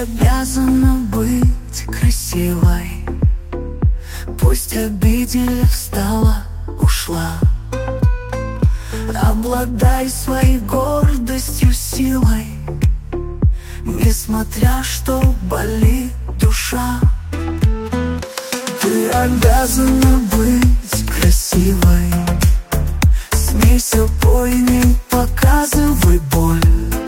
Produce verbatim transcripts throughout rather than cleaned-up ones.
обязана быть красивой. Пусть обидели, встала, ушла. Обладай своей гордостью, силой, несмотря что болит душа. Ты обязана быть красивой. Смейся, пой, не показывай боль.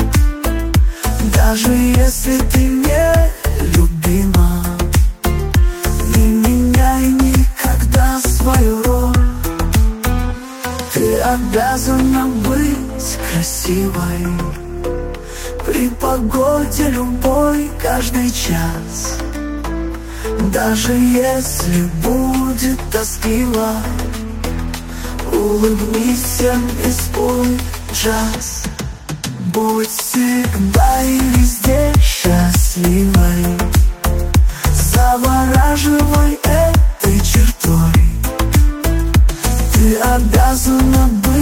Даже если ты не любима, не меняй никогда свою роль. Ты обязана быть красивой. При погоде любой, каждый час. Даже если будет тоскливо, улыбнись всем и спой джаз. Будь всегда и везде счастливой. Завораживай этой чертой. Ты обязана быть